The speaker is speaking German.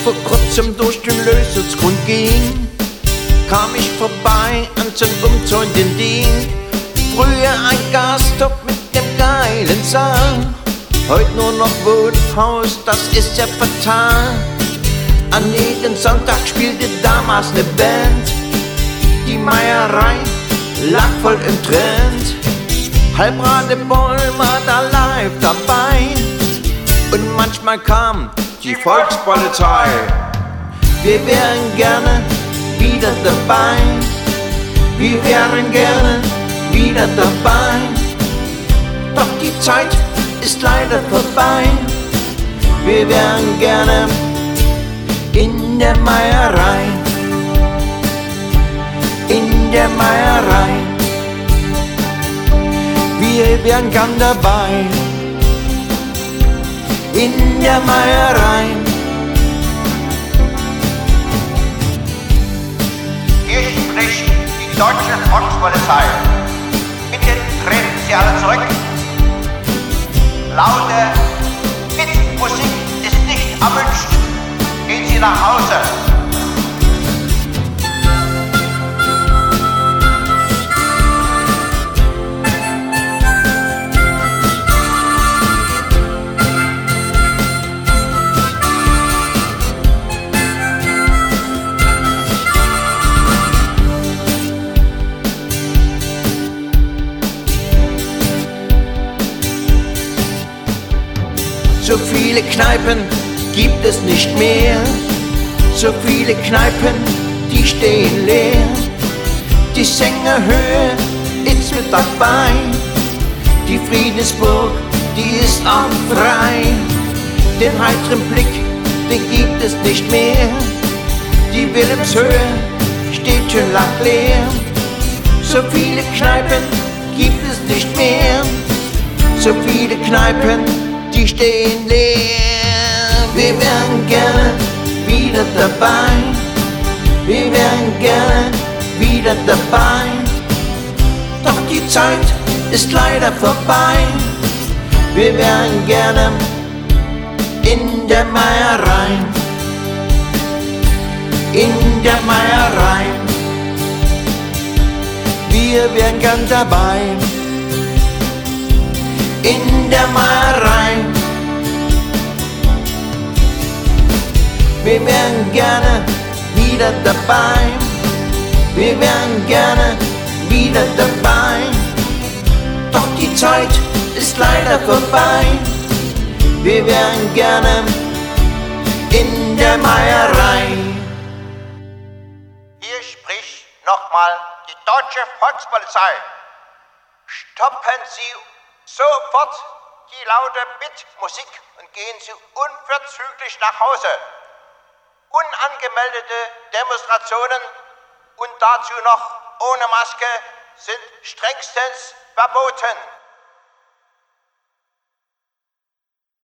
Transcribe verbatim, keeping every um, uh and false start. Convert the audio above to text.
vor kurzem durch den Lösungsgrund ging, kam ich vorbei an zum umzäunten Ding. Früher ein Gasthof mit dem geilen Saal, heute nur noch Wohnhaus, das ist ja fatal. An jedem Sonntag spielte damals ne Band, die Meierei lag voll im Trend. Halb Radebeul war da live dabei und manchmal kam die Volkspolizei. Wir wären gerne wieder dabei, wir wären gerne wieder dabei. Doch die Zeit ist leider vorbei, wir wären gerne in der Meierei, in der Meierei. Wir wären gern dabei, in der Meierei. Hier spricht die deutsche Volkspolizei. Bitte treten Sie alle zurück. Laute Mitmusik ist nicht erwünscht. Gehen Sie nach Hause. So viele Kneipen gibt es nicht mehr, so viele Kneipen, die stehen leer. Die Sängerhöhe ist mit dabei, die Friedensburg, die ist auch frei. Den heiteren Blick, den gibt es nicht mehr, die Wilhelmshöhe steht schon lang leer. So viele Kneipen gibt es nicht mehr, so viele Kneipen, die stehen leer. Wir wären gerne wieder dabei, wir wären gerne wieder dabei. Doch die Zeit ist leider vorbei, wir wären gerne in der Meierei, in der Meierei. Wir wären gern dabei, in der Meierei. Wir wären gerne wieder dabei, wir wären gerne wieder dabei. Doch die Zeit ist leider vorbei, wir wären gerne in der Meierei. Hier spricht nochmal die deutsche Volkspolizei. Stoppen Sie sofort die laute Bitmusik und gehen Sie unverzüglich nach Hause. Unangemeldete Demonstrationen und dazu noch ohne Maske sind strengstens verboten.